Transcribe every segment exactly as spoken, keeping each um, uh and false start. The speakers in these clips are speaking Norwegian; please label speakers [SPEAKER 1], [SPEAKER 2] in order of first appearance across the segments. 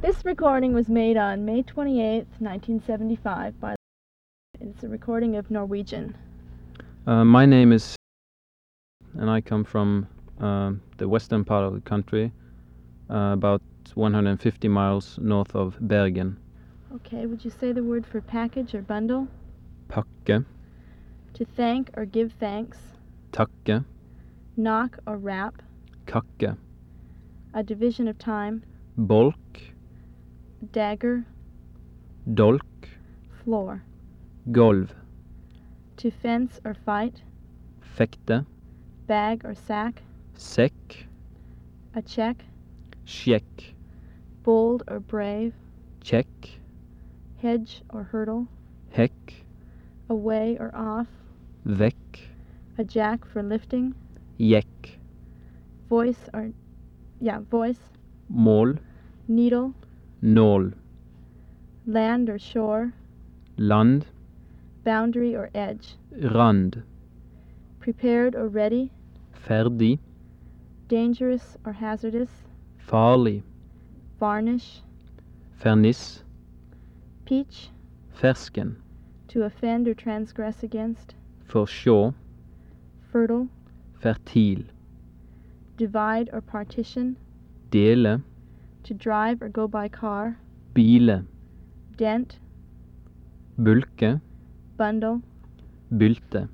[SPEAKER 1] This recording was made on May twenty-eighth, nineteen seventy-five by it's a recording of Norwegian.
[SPEAKER 2] Uh, my name is and I come from uh, the western part of the country, uh, about one hundred fifty miles north of Bergen.
[SPEAKER 1] Okay, would you say the word for package or bundle?
[SPEAKER 2] Pakke,
[SPEAKER 1] To thank or give thanks.
[SPEAKER 2] takke,
[SPEAKER 1] Knock or rap.
[SPEAKER 2] kakke,
[SPEAKER 1] A division of time.
[SPEAKER 2] bolk,
[SPEAKER 1] Dagger.
[SPEAKER 2] dolk,
[SPEAKER 1] Floor.
[SPEAKER 2] golv,
[SPEAKER 1] To fence or fight.
[SPEAKER 2] fekte,
[SPEAKER 1] Bag or sack.
[SPEAKER 2] sekk,
[SPEAKER 1] A check.
[SPEAKER 2] sjekk,
[SPEAKER 1] Bold or brave.
[SPEAKER 2] kjekk,
[SPEAKER 1] Hedge or hurdle.
[SPEAKER 2] hekk,
[SPEAKER 1] Away or off.
[SPEAKER 2] vekk,
[SPEAKER 1] A jack for lifting.
[SPEAKER 2] jekk,
[SPEAKER 1] Voice or yeah, voice.
[SPEAKER 2] mål,
[SPEAKER 1] Needle.
[SPEAKER 2] nål,
[SPEAKER 1] Land or shore.
[SPEAKER 2] land,
[SPEAKER 1] Boundary or edge.
[SPEAKER 2] rand,
[SPEAKER 1] Prepared or ready.
[SPEAKER 2] ferdig,
[SPEAKER 1] Dangerous or hazardous.
[SPEAKER 2] farlig,
[SPEAKER 1] Varnish.
[SPEAKER 2] ferniss,
[SPEAKER 1] Peach.
[SPEAKER 2] fersken,
[SPEAKER 1] To offend or transgress against.
[SPEAKER 2] forsjå,
[SPEAKER 1] Fertile.
[SPEAKER 2] fertil,
[SPEAKER 1] Divide or partition.
[SPEAKER 2] dele,
[SPEAKER 1] To drive or go by car.
[SPEAKER 2] bile,
[SPEAKER 1] Dent.
[SPEAKER 2] bulke,
[SPEAKER 1] Bundle.
[SPEAKER 2] bylte,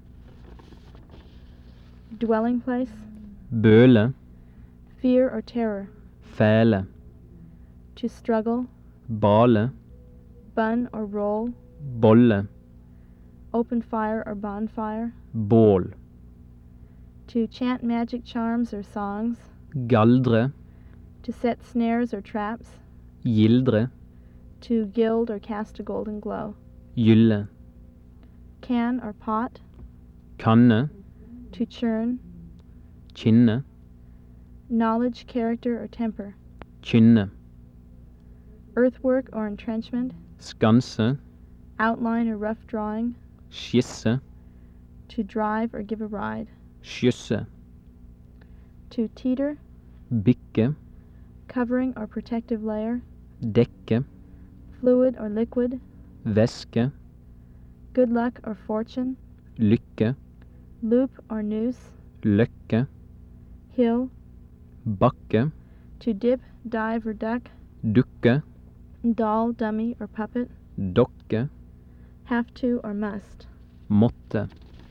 [SPEAKER 1] Dwelling place.
[SPEAKER 2] bøle,
[SPEAKER 1] Fear or terror.
[SPEAKER 2] fæle,
[SPEAKER 1] To struggle.
[SPEAKER 2] bale,
[SPEAKER 1] Bun or roll.
[SPEAKER 2] bolle,
[SPEAKER 1] Open fire or bonfire.
[SPEAKER 2] bål,
[SPEAKER 1] To chant magic charms or songs.
[SPEAKER 2] galdre,
[SPEAKER 1] To set snares or traps.
[SPEAKER 2] gildre,
[SPEAKER 1] To gild or cast a golden glow.
[SPEAKER 2] gylle,
[SPEAKER 1] Can or pot.
[SPEAKER 2] kanne,
[SPEAKER 1] To churn.
[SPEAKER 2] kinne,
[SPEAKER 1] Knowledge, character, or temper.
[SPEAKER 2] kynne,
[SPEAKER 1] Earthwork or entrenchment.
[SPEAKER 2] skanse,
[SPEAKER 1] Outline or rough drawing.
[SPEAKER 2] skisse,
[SPEAKER 1] To drive or give a ride.
[SPEAKER 2] skysse,
[SPEAKER 1] To teeter.
[SPEAKER 2] bikke,
[SPEAKER 1] Covering or protective layer.
[SPEAKER 2] dekke,
[SPEAKER 1] Fluid or liquid.
[SPEAKER 2] væske,
[SPEAKER 1] Good luck or fortune.
[SPEAKER 2] lykke,
[SPEAKER 1] Loop or noose.
[SPEAKER 2] løkke,
[SPEAKER 1] Hill.
[SPEAKER 2] bakke,
[SPEAKER 1] To dip, dive, or duck.
[SPEAKER 2] dukke,
[SPEAKER 1] Doll, dummy, or puppet.
[SPEAKER 2] dokke,
[SPEAKER 1] Have to or must.
[SPEAKER 2] måtte,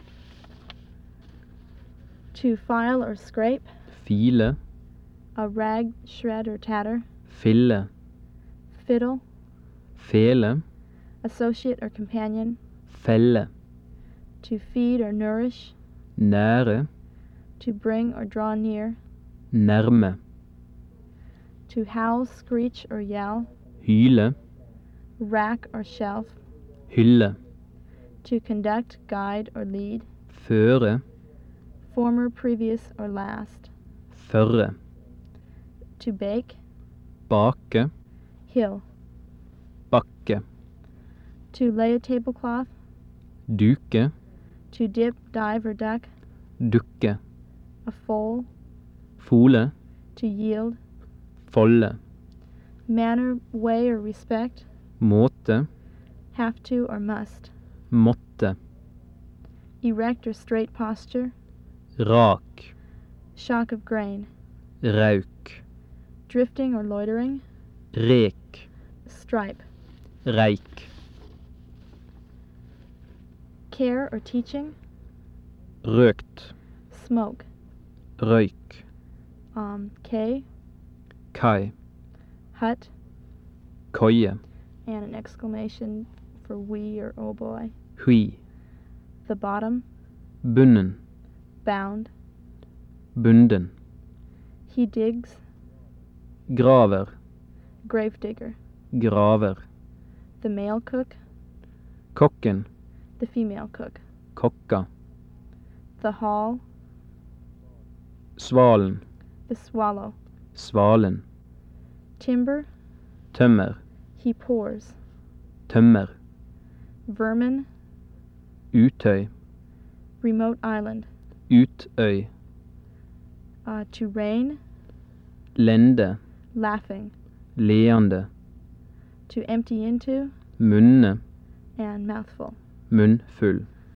[SPEAKER 1] To file or scrape.
[SPEAKER 2] file,
[SPEAKER 1] A rag, shred, or tatter.
[SPEAKER 2] fille,
[SPEAKER 1] Fiddle.
[SPEAKER 2] fele,
[SPEAKER 1] Associate or companion.
[SPEAKER 2] felle,
[SPEAKER 1] To feed or nourish.
[SPEAKER 2] nære,
[SPEAKER 1] To bring or draw near.
[SPEAKER 2] nærme,
[SPEAKER 1] To howl, screech, or yell.
[SPEAKER 2] hyle,
[SPEAKER 1] Rack or shelf.
[SPEAKER 2] hylle,
[SPEAKER 1] To conduct, guide, or lead.
[SPEAKER 2] føre,
[SPEAKER 1] Former, previous, or last.
[SPEAKER 2] førre,
[SPEAKER 1] To bake.
[SPEAKER 2] bake,
[SPEAKER 1] Hill.
[SPEAKER 2] bakke,
[SPEAKER 1] To lay a tablecloth.
[SPEAKER 2] duke,
[SPEAKER 1] To dip, dive, or duck.
[SPEAKER 2] dukke,
[SPEAKER 1] A foal.
[SPEAKER 2] fole,
[SPEAKER 1] To yield.
[SPEAKER 2] folle,
[SPEAKER 1] Manner, way, or respect.
[SPEAKER 2] måte,
[SPEAKER 1] Have to or must.
[SPEAKER 2] måtte,
[SPEAKER 1] Erect or straight posture.
[SPEAKER 2] rak,
[SPEAKER 1] Shock of grain.
[SPEAKER 2] rauk,
[SPEAKER 1] Drifting or loitering.
[SPEAKER 2] rek,
[SPEAKER 1] Stripe.
[SPEAKER 2] reik,
[SPEAKER 1] Care or teaching.
[SPEAKER 2] røkt,
[SPEAKER 1] Smoke.
[SPEAKER 2] røyk,
[SPEAKER 1] Um, K.
[SPEAKER 2] kai,
[SPEAKER 1] Hut.
[SPEAKER 2] koie,
[SPEAKER 1] And an exclamation for we or oh boy.
[SPEAKER 2] hui,
[SPEAKER 1] The bottom.
[SPEAKER 2] bunnen,
[SPEAKER 1] Bound.
[SPEAKER 2] bunden,
[SPEAKER 1] He digs.
[SPEAKER 2] graver,
[SPEAKER 1] Gravedigger.
[SPEAKER 2] graver,
[SPEAKER 1] The male cook.
[SPEAKER 2] kokken,
[SPEAKER 1] The female cook.
[SPEAKER 2] kokka,
[SPEAKER 1] The hall.
[SPEAKER 2] svalen,
[SPEAKER 1] The swallow.
[SPEAKER 2] svalen,
[SPEAKER 1] Timber.
[SPEAKER 2] tømmer,
[SPEAKER 1] He pours.
[SPEAKER 2] tømmer,
[SPEAKER 1] Vermin.
[SPEAKER 2] utøy,
[SPEAKER 1] Remote island.
[SPEAKER 2] utøy,
[SPEAKER 1] Uh, to rain.
[SPEAKER 2] lende,
[SPEAKER 1] Laughing.
[SPEAKER 2] leende,
[SPEAKER 1] To empty into
[SPEAKER 2] munne,
[SPEAKER 1] and mouthful.
[SPEAKER 2] munnfull.